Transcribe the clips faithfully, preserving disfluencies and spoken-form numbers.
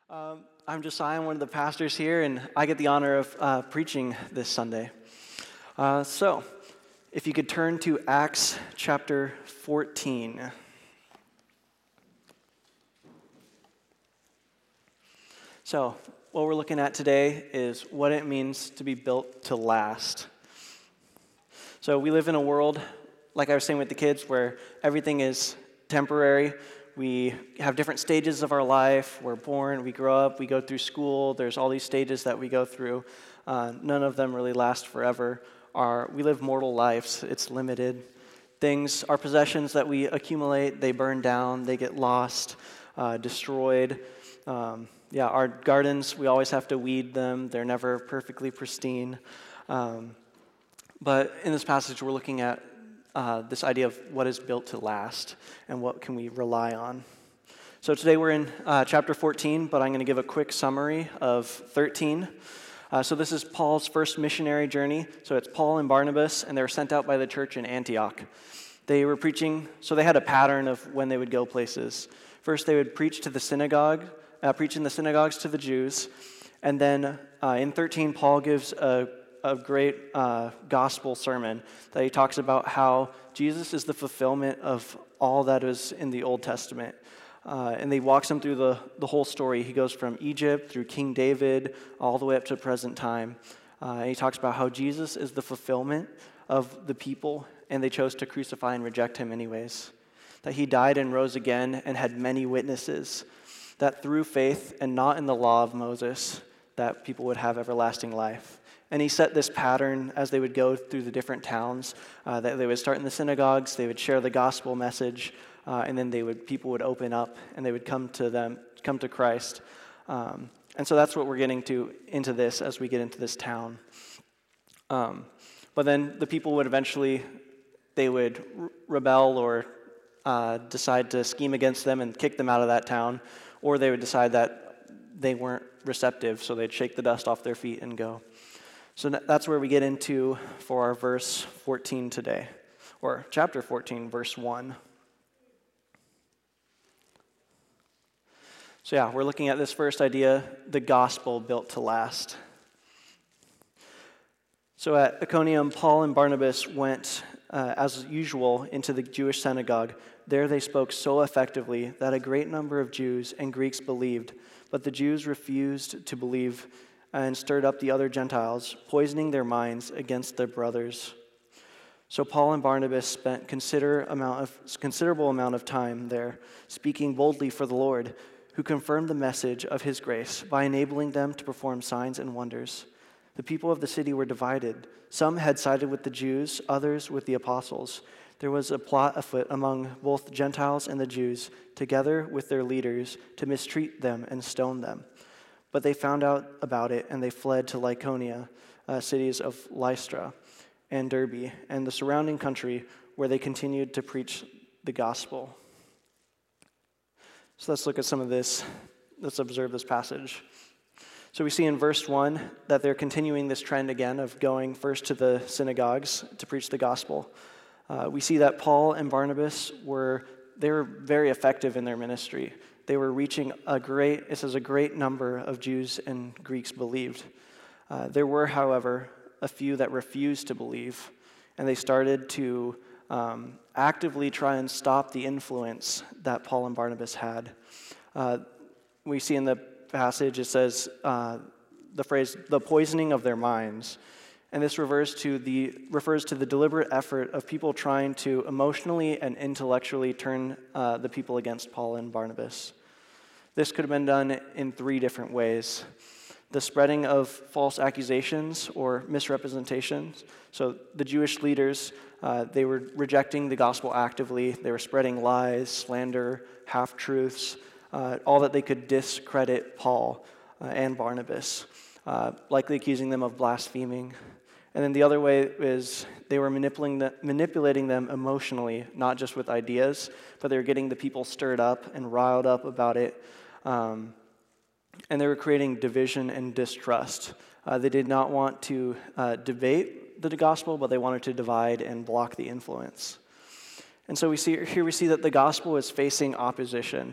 Um, I'm Josiah, I'm one of the pastors here, and I get the honor of uh, preaching this Sunday. Uh, so, if you could turn to Acts chapter fourteen. So, what we're looking at today is what it means to be built to last. So, we live in a world, like I was saying with the kids, where everything is temporary. We have different stages of our life. We're born, we grow up, we go through school. There's all these stages that we go through. Uh, none of them really last forever. Our, we live mortal lives. It's limited. Things, our possessions that we accumulate, they burn down, they get lost, uh, destroyed. Um, yeah, our gardens, we always have to weed them. They're never perfectly pristine. Um, but in this passage, we're looking at Uh, this idea of what is built to last and what can we rely on. So today we're in uh, chapter fourteen, but I'm going to give a quick summary of thirteen. Uh, so this is Paul's first missionary journey. So it's Paul and Barnabas, and they were sent out by the church in Antioch. They were preaching, so they had a pattern of when they would go places. First they would preach to the synagogue, uh, preach in the synagogues to the Jews, and then uh, in thirteen Paul gives a a great uh, gospel sermon that he talks about how Jesus is the fulfillment of all that is in the Old Testament. Uh, and he walks him through the, the whole story. He goes from Egypt through King David all the way up to present time. Uh, and he talks about how Jesus is the fulfillment of the people, and they chose to crucify and reject him anyways. That he died and rose again and had many witnesses. That through faith and not in the law of Moses, that people would have everlasting life. And he set this pattern as they would go through the different towns, uh, that they would start in the synagogues, they would share the gospel message, uh, and then they would people would open up and they would come to them, come to Christ. Um, and so that's what we're getting to into this as we get into this town. Um, but then the people would eventually, they would re- rebel or uh, decide to scheme against them and kick them out of that town, or they would decide that they weren't receptive, so they'd shake the dust off their feet and go. So that's where we get into for our verse fourteen today, or chapter fourteen, verse one. So yeah, we're looking at this first idea, the gospel built to last. So at Iconium, Paul and Barnabas went, uh, as usual, into the Jewish synagogue. There they spoke so effectively that a great number of Jews and Greeks believed, but the Jews refused to believe and stirred up the other Gentiles, poisoning their minds against their brothers. So Paul and Barnabas spent consider amount of, considerable amount of time there, speaking boldly for the Lord, who confirmed the message of his grace by enabling them to perform signs and wonders. The people of the city were divided. Some had sided with the Jews, others with the apostles. There was a plot afoot among both Gentiles and the Jews, together with their leaders, to mistreat them and stone them. But they found out about it, and they fled to Lycaonia, uh, cities of Lystra and Derbe, and the surrounding country, where they continued to preach the gospel. So let's look at some of this. Let's observe this passage. So we see in verse one that they're continuing this trend again of going first to the synagogues to preach the gospel. Uh, we see that Paul and Barnabas were, they were very effective in their ministry. They were reaching a great, it says a great number of Jews and Greeks believed. Uh, there were, however, a few that refused to believe, and they started to um, actively try and stop the influence that Paul and Barnabas had. Uh, we see in the passage, it says uh, the phrase, the poisoning of their minds. And this refers to the refers to the deliberate effort of people trying to emotionally and intellectually turn uh, the people against Paul and Barnabas. This could have been done in three different ways. The spreading of false accusations or misrepresentations. So the Jewish leaders, uh, they were rejecting the gospel actively. They were spreading lies, slander, half-truths, uh, all that they could discredit Paul uh, and Barnabas, uh, likely accusing them of blaspheming. And then the other way is they were manipulating, the, manipulating them emotionally, not just with ideas, but they were getting the people stirred up and riled up about it. Um, and they were creating division and distrust. Uh, they did not want to uh, debate the gospel, but they wanted to divide and block the influence. And so we see here we see that the gospel is facing opposition.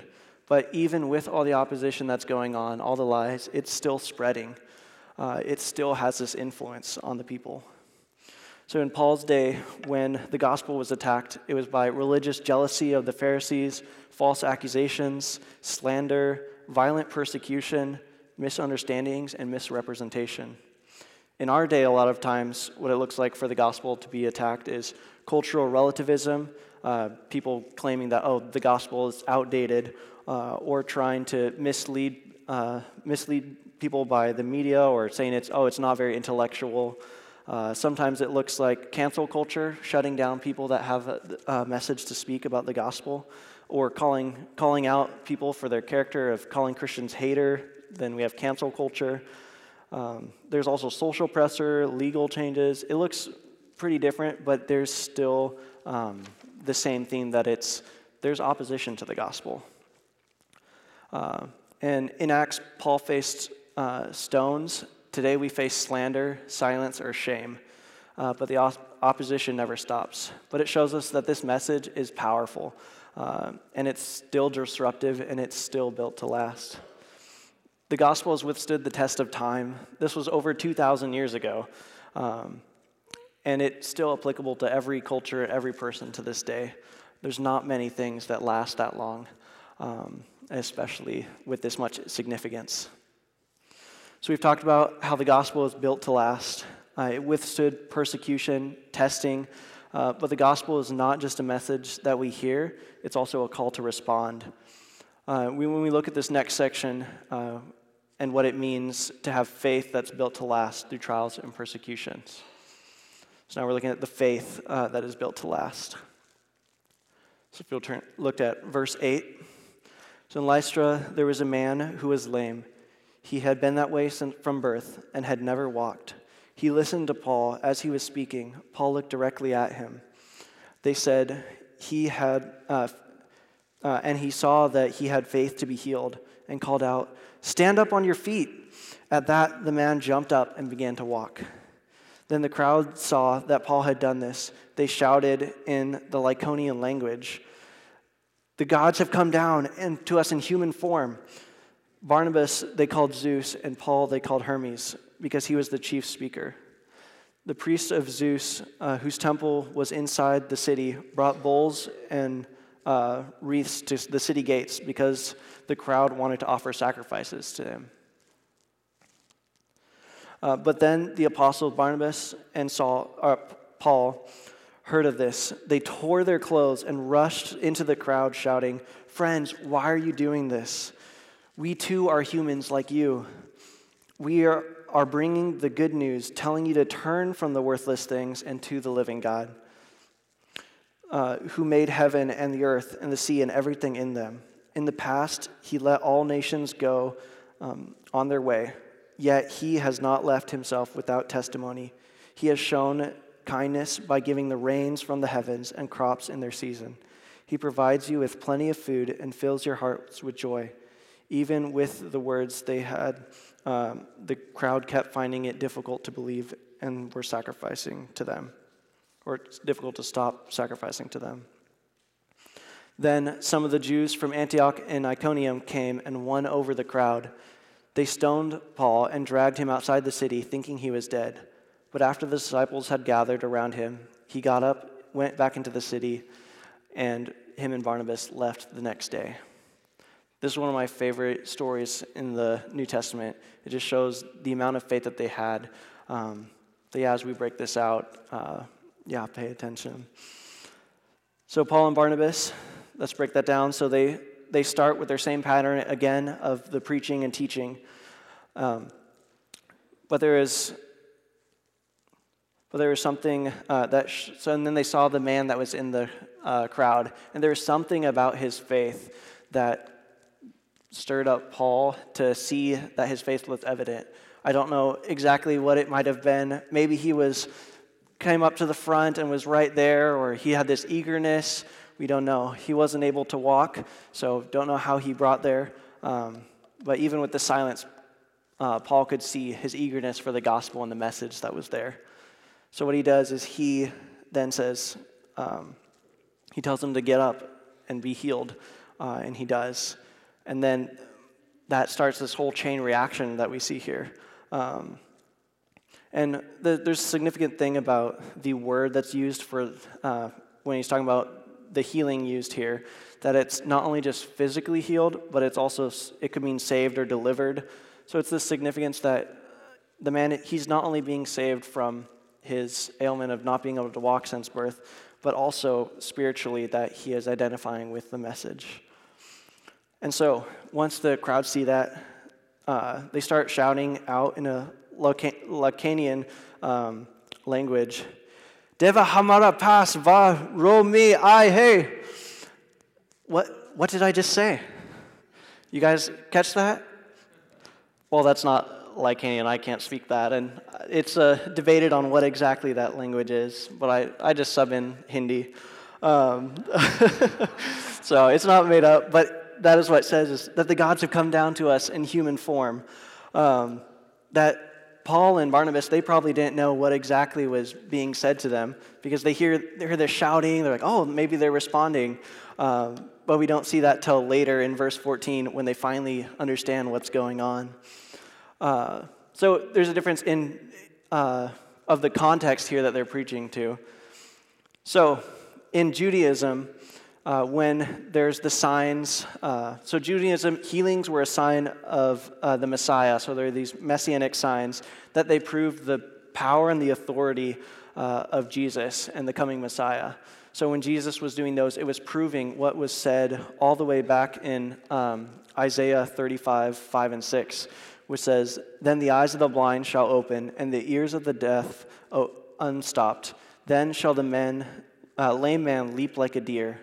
But even with all the opposition that's going on, all the lies, it's still spreading. Uh, it still has this influence on the people. So in Paul's day, when the gospel was attacked, it was by religious jealousy of the Pharisees, false accusations, slander, violent persecution, misunderstandings, and misrepresentation. In our day, a lot of times, what it looks like for the gospel to be attacked is cultural relativism, uh, people claiming that, oh, the gospel is outdated, uh, or trying to mislead uh, mislead people by the media, or saying it's, oh, it's not very intellectual. Uh, sometimes it looks like cancel culture, shutting down people that have a, a message to speak about the gospel, or calling calling out people for their character, of calling Christians hater. Then we have cancel culture. Um, there's also social pressure, legal changes. It looks pretty different, but there's still um, the same theme that it's there's opposition to the gospel. Uh, and in Acts, Paul faced uh, stones. Today we face slander, silence, or shame. Uh, but the op- opposition never stops. But it shows us that this message is powerful, uh, and it's still disruptive, and it's still built to last. The gospel has withstood the test of time. This was over two thousand years ago, um, and it's still applicable to every culture, every person to this day. There's not many things that last that long, um, especially with this much significance. So we've talked about how the gospel is built to last. Uh, it withstood persecution, testing, uh, but the gospel is not just a message that we hear, it's also a call to respond. Uh, we, when we look at this next section uh, and what it means to have faith that's built to last through trials and persecutions. So now we're looking at the faith uh, that is built to last. So if you'll turn, look at verse eight. So in Lystra there was a man who was lame. He had been that way since from birth and had never walked. He listened to Paul as he was speaking. Paul looked directly at him. They said he had, uh, uh, and he saw that he had faith to be healed, and called out, "Stand up on your feet." At that, the man jumped up and began to walk. Then the crowd saw that Paul had done this. They shouted in the Lycaonian language, "The gods have come down and to us in human form." Barnabas they called Zeus, and Paul they called Hermes, because he was the chief speaker. The priests of Zeus, uh, whose temple was inside the city, brought bulls and uh, wreaths to the city gates because the crowd wanted to offer sacrifices to him. Uh, but then the apostles Barnabas and Saul, uh, Paul heard of this. They tore their clothes and rushed into the crowd, shouting, "Friends, why are you doing this? We too are humans like you. We are, are bringing the good news, telling you to turn from the worthless things and to the living God, uh, who made heaven and the earth and the sea and everything in them. In the past, he let all nations go um, on their way, yet he has not left himself without testimony. He has shown kindness by giving the rains from the heavens and crops in their season. He provides you with plenty of food and fills your hearts with joy." Even with the words they had, um, the crowd kept finding it difficult to believe and were sacrificing to them, or it's difficult to stop sacrificing to them. Then some of the Jews from Antioch and Iconium came and won over the crowd. They stoned Paul and dragged him outside the city, thinking he was dead. But after the disciples had gathered around him, he got up, went back into the city, and him and Barnabas left the next day. This is one of my favorite stories in the New Testament. It just shows the amount of faith that they had. Um, but yeah, as we break this out, uh, yeah, pay attention. So Paul and Barnabas, let's break that down. So they, they start with their same pattern again of the preaching and teaching. Um, but there is, but there is something uh, that, sh- so and then they saw the man that was in the uh, crowd. And there was something about his faith that stirred up Paul to see that his faith was evident. I don't know exactly what it might have been. Maybe he was came up to the front and was right there, or he had this eagerness. We don't know. He wasn't able to walk, so don't know how he brought there. Um, but even with the silence, uh, Paul could see his eagerness for the gospel and the message that was there. So what he does is he then says, um, he tells him to get up and be healed, uh, and he does. And then that starts this whole chain reaction that we see here. Um, and the, there's a significant thing about the word that's used for uh, when he's talking about the healing used here, that it's not only just physically healed, but it's also, it could mean saved or delivered. So it's the significance that the man, he's not only being saved from his ailment of not being able to walk since birth, but also spiritually that he is identifying with the message. And so once the crowd see that, uh, they start shouting out in a Lacanian um, language, Deva hamara pas va ro mi ai hey. What, what did I just say? You guys catch that? Well, that's not Lycanian. I can't speak that. And it's uh, debated on what exactly that language is, but I, I just sub in Hindi. Um, so it's not made up, but that is what it says, is that the gods have come down to us in human form. Um, that Paul and Barnabas, they probably didn't know what exactly was being said to them because they hear, they hear this shouting. They're like, oh, maybe they're responding. Um, but we don't see that till later in verse fourteen when they finally understand what's going on. Uh, so there's a difference in uh, of the context here that they're preaching to. So in Judaism, uh, when there's the signs, uh, so Judaism, healings were a sign of uh, the Messiah. So there are these messianic signs that they proved the power and the authority uh, of Jesus and the coming Messiah. So when Jesus was doing those, it was proving what was said all the way back in um, Isaiah thirty-five, five and six, which says, "Then the eyes of the blind shall open, and the ears of the deaf oh, unstopped. Then shall the men, uh, lame man leap like a deer."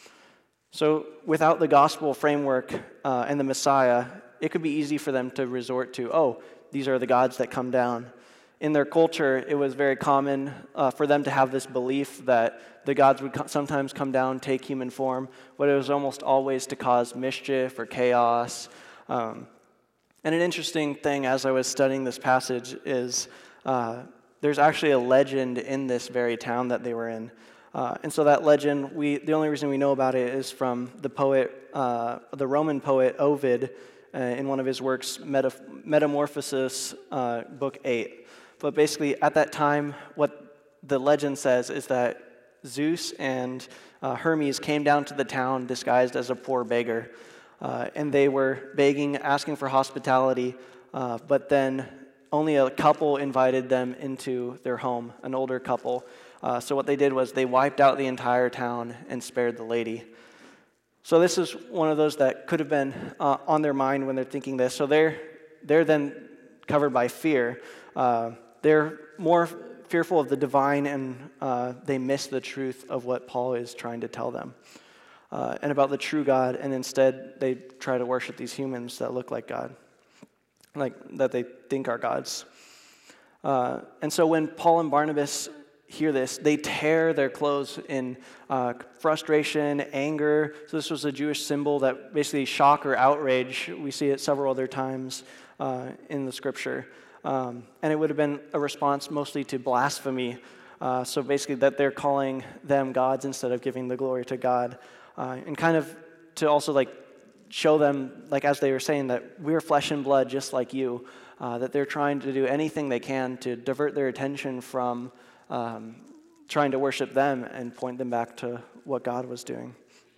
So without the gospel framework uh, and the Messiah, it could be easy for them to resort to, oh, these are the gods that come down. In their culture, it was very common uh, for them to have this belief that the gods would co- sometimes come down, take human form, but it was almost always to cause mischief or chaos. Um, and an interesting thing as I was studying this passage is uh, there's actually a legend in this very town that they were in. Uh, and so that legend, we the only reason we know about it is from the poet, uh, the Roman poet Ovid, uh, in one of his works, Metaf- Metamorphosis, uh, book eight. But basically, at that time, what the legend says is that Zeus and uh, Hermes came down to the town disguised as a poor beggar. Uh, and they were begging, asking for hospitality, uh, but then only a couple invited them into their home, an older couple. Uh, so what they did was they wiped out the entire town and spared the lady. So this is one of those that could have been uh, on their mind when they're thinking this. So they're they're then covered by fear. Uh, they're more fearful of the divine, and uh, they miss the truth of what Paul is trying to tell them. Uh, and about the true God, and instead they try to worship these humans that look like God, like that they think are gods. Uh, and so when Paul and Barnabas hear this, they tear their clothes in uh, frustration, anger. So this was a Jewish symbol that basically shock or outrage. We see it several other times uh, in the scripture. Um, and it would have been a response mostly to blasphemy. Uh, so basically that they're calling them gods instead of giving the glory to God. Uh, and kind of to also like show them, like as they were saying, that we're flesh and blood just like you, uh, that they're trying to do anything they can to divert their attention from um, trying to worship them and point them back to what God was doing.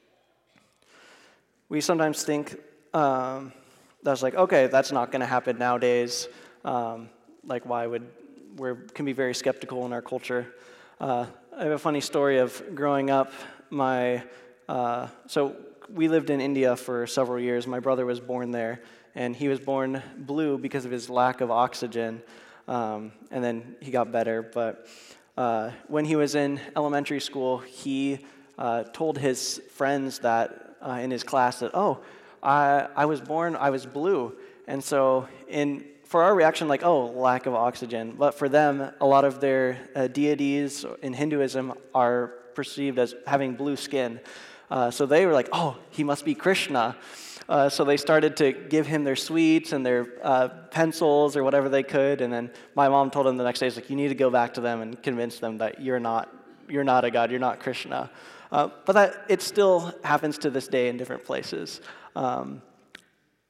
We sometimes think um, that's like, okay, that's not going to happen nowadays. Um, like why would, we can be very skeptical in our culture. Uh, I have a funny story of growing up. My Uh, so we lived in India for several years. My brother was born there, and he was born blue because of his lack of oxygen, um, and then he got better. But uh, when he was in elementary school, he uh, told his friends that uh, in his class that, oh, I, I was born, I was blue. And so in for our reaction, like, oh, lack of oxygen. But for them, a lot of their uh, deities in Hinduism are perceived as having blue skin. Uh, so they were like, oh, he must be Krishna. Uh, so they started to give him their sweets and their uh, pencils or whatever they could. And then my mom told him the next day, like, you need to go back to them and convince them that you're not, you're not a god, you're not Krishna. Uh, but that it still happens to this day in different places. Um,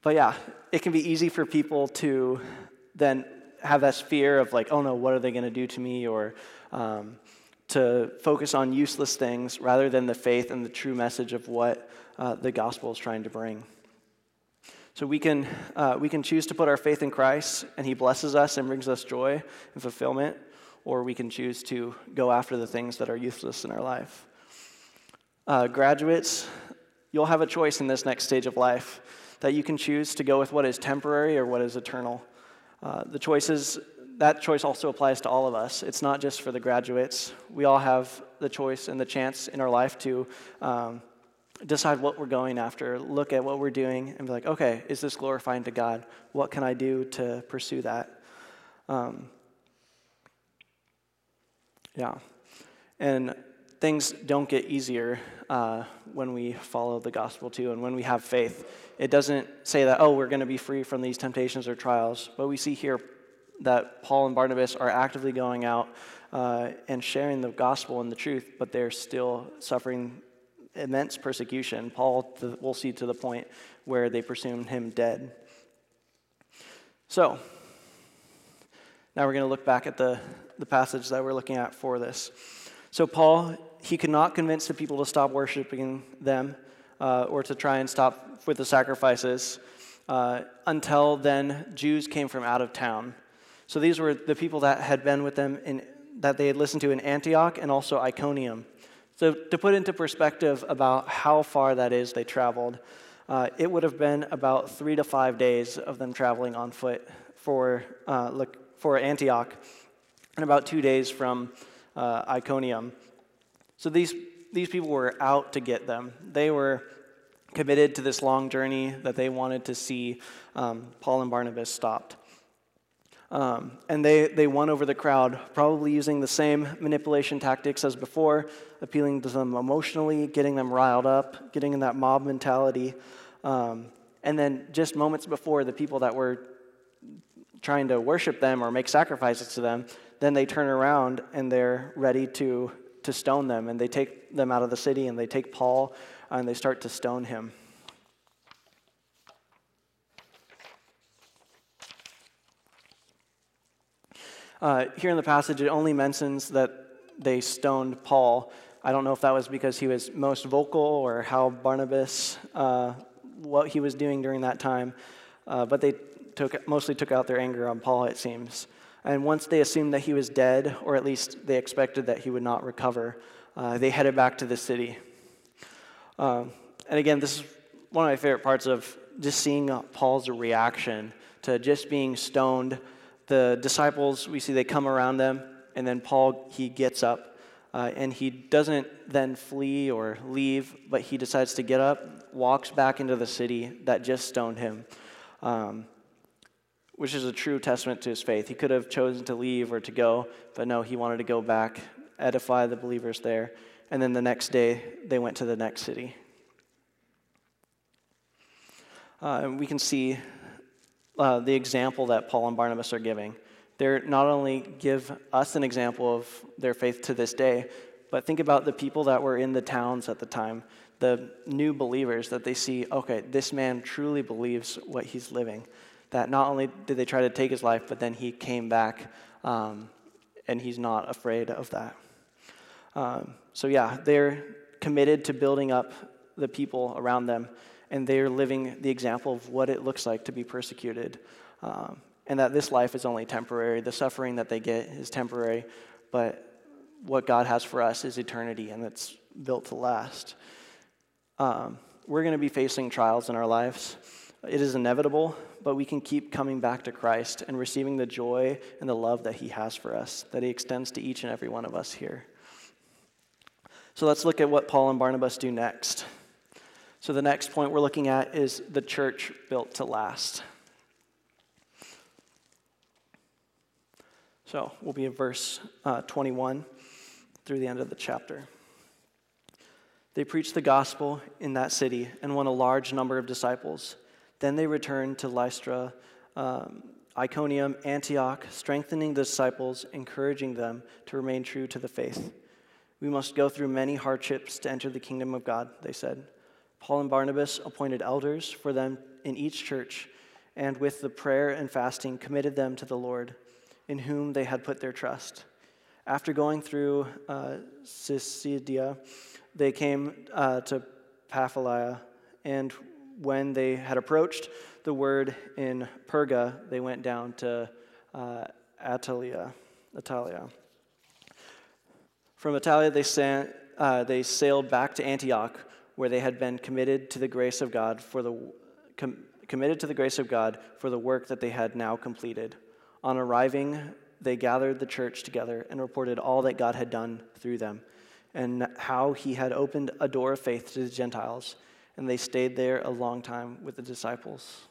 But yeah, it can be easy for people to then have this fear of like, oh no, what are they going to do to me? Or um, to focus on useless things rather than the faith and the true message of what uh, the gospel is trying to bring. So we can uh, we can choose to put our faith in Christ, and he blesses us and brings us joy and fulfillment, or we can choose to go after the things that are useless in our life. Uh, graduates, you'll have a choice in this next stage of life that you can choose to go with what is temporary or what is eternal. Uh, the choices, that choice also applies to all of us. It's not just for the graduates. We all have the choice and the chance in our life to um, decide what we're going after, look at what we're doing, and be like, okay, is this glorifying to God? What can I do to pursue that? Um, yeah. And things don't get easier uh, when we follow the gospel too, and when we have faith. It doesn't say that, oh, we're going to be free from these temptations or trials, but we see here that Paul and Barnabas are actively going out uh, and sharing the gospel and the truth, but they're still suffering immense persecution. Paul, the, we'll see to the point where they presumed him dead. So, now we're going to look back at the, the passage that we're looking at for this. So Paul, he could not convince the people to stop worshiping them uh, or to try and stop with the sacrifices. Uh, until then, Jews came from out of town. So these were the people that had been with them, in, that they had listened to in Antioch and also Iconium. So to put into perspective about how far that is they traveled, uh, it would have been about three to five days of them traveling on foot for uh, look, for Antioch, and about two days from uh, Iconium. So these these people were out to get them. They were committed to this long journey that they wanted to see um, Paul and Barnabas stopped. Um, and they, they won over the crowd, probably using the same manipulation tactics as before, appealing to them emotionally, getting them riled up, getting in that mob mentality. Um, and then just moments before, the people that were trying to worship them or make sacrifices to them, then they turn around and they're ready to, to stone them. And they take them out of the city, and they take Paul and they start to stone him. Uh, here in the passage, it only mentions that they stoned Paul. I don't know if that was because he was most vocal or how Barnabas, uh, what he was doing during that time, uh, but they took mostly took out their anger on Paul, it seems. And once they assumed that he was dead, or at least they expected that he would not recover, uh, they headed back to the city. Um, and again, this is one of my favorite parts of just seeing uh, Paul's reaction to just being stoned. The disciples, we see they come around them, and then Paul, he gets up, uh, and he doesn't then flee or leave, but he decides to get up, walks back into the city that just stoned him, um, which is a true testament to his faith. He could have chosen to leave or to go, but no, he wanted to go back, edify the believers there. And then the next day, they went to the next city. Uh, and we can see uh, the example that Paul and Barnabas are giving. They're not only give us an example of their faith to this day, but think about the people that were in the towns at the time, the new believers that they see, okay, this man truly believes what he's living. That not only did they try to take his life, but then he came back, um, and he's not afraid of that. Um, so yeah, they're committed to building up the people around them, and they're living the example of what it looks like to be persecuted, um, and that this life is only temporary. The suffering that they get is temporary, but what God has for us is eternity, and it's built to last. Um, we're going to be facing trials in our lives. It is inevitable, but we can keep coming back to Christ and receiving the joy and the love that he has for us, that he extends to each and every one of us here. So let's look at what Paul and Barnabas do next. So the next point we're looking at is the church built to last. So we'll be in verse uh, twenty-one through the end of the chapter. They preached the gospel in that city and won a large number of disciples. Then they returned to Lystra, um, Iconium, Antioch, strengthening the disciples, encouraging them to remain true to the faith. We must go through many hardships to enter the kingdom of God, they said. Paul and Barnabas appointed elders for them in each church, and with the prayer and fasting committed them to the Lord, in whom they had put their trust. After going through uh, Pisidia, they came uh, to Pamphylia, and when they had approached the word in Perga, they went down to uh, Attalia. Attalia. From Attalia, they, sa- uh, they sailed back to Antioch, where they had been committed to the grace of God for the com- committed to the grace of God for the work that they had now completed. On arriving, they gathered the church together and reported all that God had done through them, and how he had opened a door of faith to the Gentiles, and they stayed there a long time with the disciples.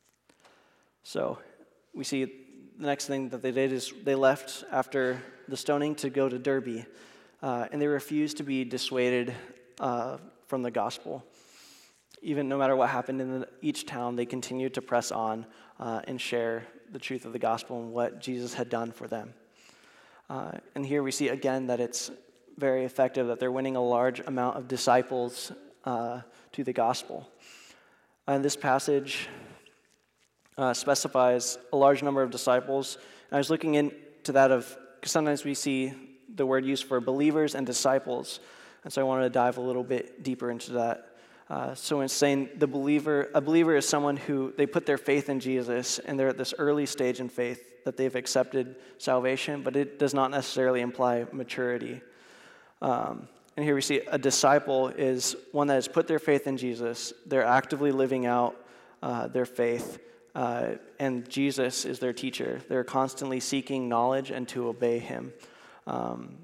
So we see the next thing that they did is they left after the stoning to go to Derbe, uh, and they refused to be dissuaded uh, from the gospel. Even no matter what happened in the, each town, they continued to press on uh, and share the truth of the gospel and what Jesus had done for them. Uh, and here we see again that it's very effective, that they're winning a large amount of disciples uh, to the gospel. And this passage uh, specifies a large number of disciples. And I was looking into that of, because sometimes we see the word used for believers and disciples. And so I wanted to dive a little bit deeper into that. Uh, so in saying the believer, a believer is someone who they put their faith in Jesus, and they're at this early stage in faith that they've accepted salvation, but it does not necessarily imply maturity. Um, and here we see a disciple is one that has put their faith in Jesus. They're actively living out uh, their faith, uh, and Jesus is their teacher. They're constantly seeking knowledge and to obey him. Um,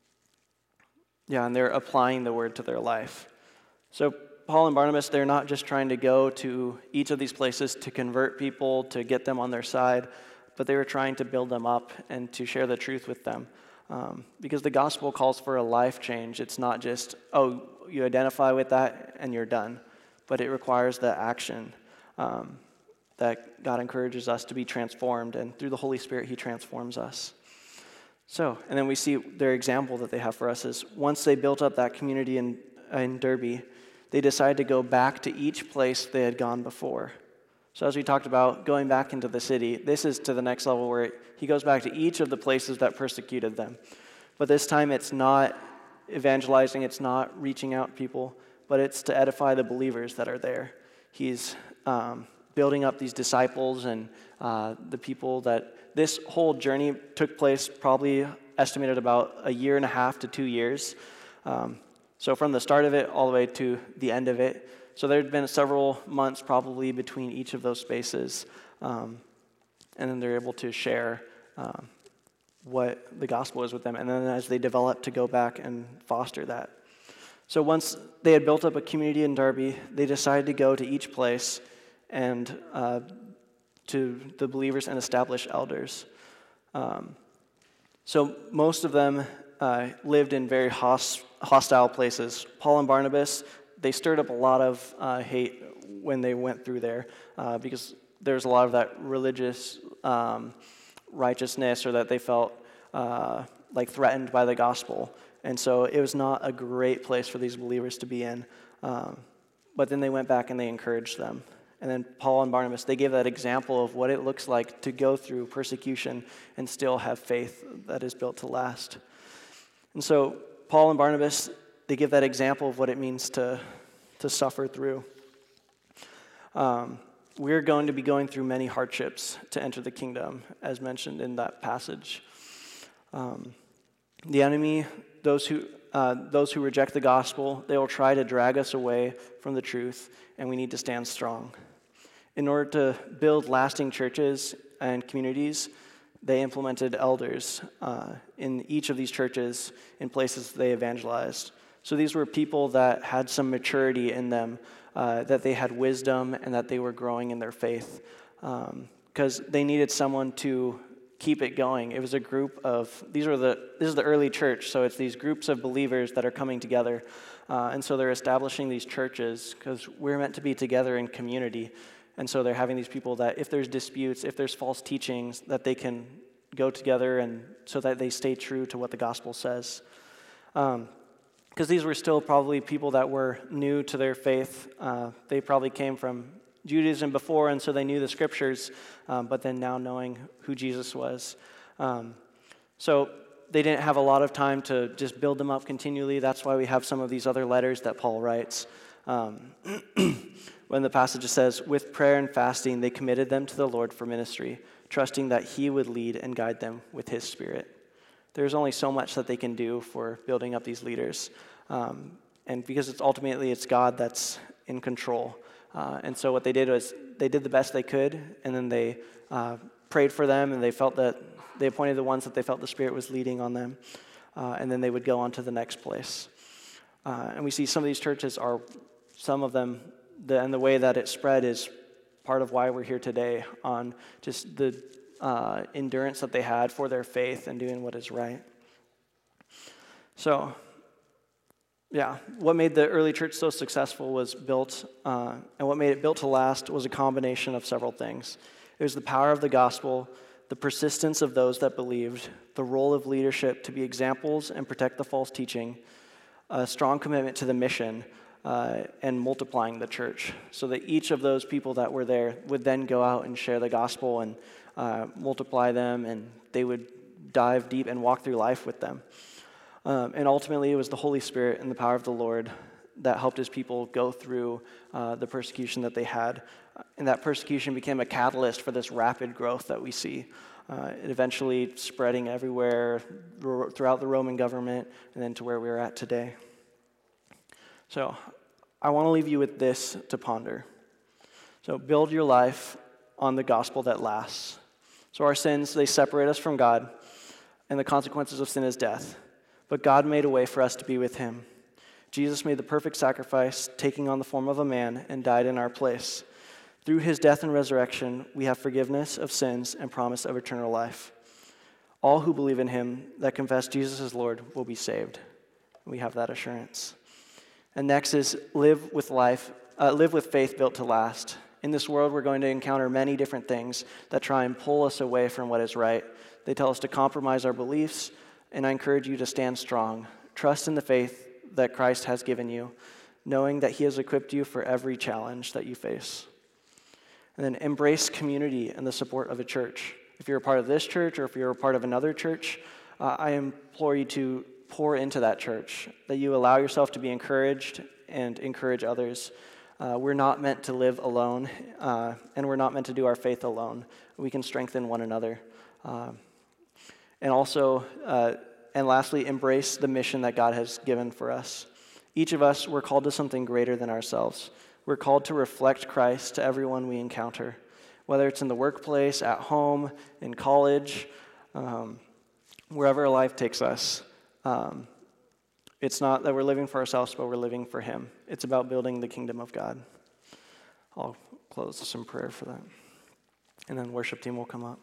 yeah, and they're applying the word to their life. So Paul and Barnabas, they're not just trying to go to each of these places to convert people, to get them on their side, but they were trying to build them up and to share the truth with them. Um, because the gospel calls for a life change. It's not just, oh, you identify with that and you're done. But it requires the action um, that God encourages us to be transformed. And through the Holy Spirit, he transforms us. So, and then we see their example that they have for us is once they built up that community in, in Derbe, they decided to go back to each place they had gone before. So as we talked about going back into the city, this is to the next level where he goes back to each of the places that persecuted them. But this time it's not evangelizing, it's not reaching out people, but it's to edify the believers that are there. He's um, building up these disciples and uh, the people that this whole journey took place probably estimated about a year and a half to two years. Um, so from the start of it all the way to the end of it. So there had been several months probably between each of those spaces, um, and then they're able to share um, what the gospel is with them, and then as they develop to go back and foster that. So once they had built up a community in Derbe, they decided to go to each place and uh, to the believers and establish elders. Um, so most of them uh, lived in very host- hostile places. Paul and Barnabas, they stirred up a lot of uh, hate when they went through there uh, because there's a lot of that religious um, righteousness, or that they felt uh, like threatened by the gospel. And so it was not a great place for these believers to be in. Um, but then they went back and they encouraged them. And then Paul and Barnabas, they gave that example of what it looks like to go through persecution and still have faith that is built to last. And so Paul and Barnabas, they give that example of what it means to, to suffer through. Um, we're going to be going through many hardships to enter the kingdom, as mentioned in that passage. Um, the enemy, those who uh, those who reject the gospel, they will try to drag us away from the truth, and we need to stand strong. In order to build lasting churches and communities, they implemented elders uh, in each of these churches in places they evangelized. So these were people that had some maturity in them, uh, that they had wisdom, and that they were growing in their faith, because um, they needed someone to keep it going. It was a group of, these are the, this is the early church, so it's these groups of believers that are coming together, uh, and so they're establishing these churches, because we're meant to be together in community, and so they're having these people that if there's disputes, if there's false teachings, that they can go together, and so that they stay true to what the gospel says. Um, because these were still probably people that were new to their faith. Uh, they probably came from Judaism before, and so they knew the scriptures, um, but then now knowing who Jesus was. Um, so they didn't have a lot of time to just build them up continually. That's why we have some of these other letters that Paul writes. Um, when the passage says, with prayer and fasting, they committed them to the Lord for ministry, trusting that he would lead and guide them with his Spirit. There's only so much that they can do for building up these leaders. Um, and because it's ultimately it's God that's in control. Uh, and so what they did was they did the best they could, and then they uh, prayed for them, and they felt that they appointed the ones that they felt the Spirit was leading on them, uh, and then they would go on to the next place. Uh, and we see some of these churches are, some of them, the, and the way that it spread is part of why we're here today, on just the uh, endurance that they had for their faith and doing what is right. So, yeah, what made the early church so successful was built, uh, and what made it built to last was a combination of several things. It was the power of the gospel, the persistence of those that believed, the role of leadership to be examples and protect the false teaching, a strong commitment to the mission, uh, and multiplying the church, so that each of those people that were there would then go out and share the gospel and uh, multiply them, and they would dive deep and walk through life with them. Um, and ultimately, it was the Holy Spirit and the power of the Lord that helped his people go through uh, the persecution that they had. And that persecution became a catalyst for this rapid growth that we see. Uh, it eventually spreading everywhere ro- throughout the Roman government and then to where we're at today. So I want to leave you with this to ponder. So build your life on the gospel that lasts. So our sins, they separate us from God, and the consequences of sin is death. But God made a way for us to be with him. Jesus made the perfect sacrifice, taking on the form of a man, and died in our place. Through his death and resurrection, we have forgiveness of sins and promise of eternal life. All who believe in him, that confess Jesus as Lord, will be saved. We have that assurance. And next is live with life, uh, live with faith built to last. In this world, we're going to encounter many different things that try and pull us away from what is right. They tell us to compromise our beliefs, and I encourage you to stand strong. Trust in the faith that Christ has given you, knowing that he has equipped you for every challenge that you face. And then embrace community and the support of a church. If you're a part of this church or if you're a part of another church, uh, I implore you to pour into that church, that you allow yourself to be encouraged and encourage others. Uh, we're not meant to live alone, uh, and we're not meant to do our faith alone. We can strengthen one another. Uh, and also, uh, and lastly, embrace the mission that God has given for us. Each of us, we're called to something greater than ourselves. We're called to reflect Christ to everyone we encounter, whether it's in the workplace, at home, in college, um, wherever life takes us. Um, it's not that we're living for ourselves, but we're living for him. It's about building the kingdom of God. I'll close with some prayer for that. And then worship team will come up.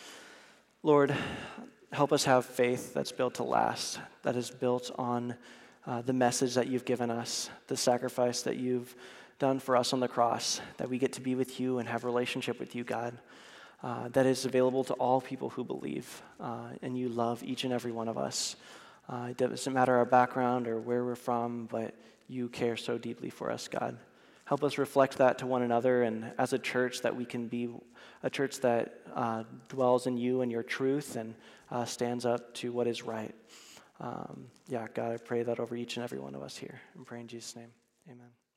Lord, help us have faith that's built to last, that is built on uh, the message that you've given us, the sacrifice that you've done for us on the cross, that we get to be with you and have a relationship with you, God, uh, that is available to all people who believe, uh, and you love each and every one of us. Uh, it doesn't matter our background or where we're from, but you care so deeply for us, God. Help us reflect that to one another, and as a church that we can be a church that uh, dwells in you and your truth and uh, stands up to what is right. Um, yeah, God, I pray that over each and every one of us here. I pray in Jesus' name, amen.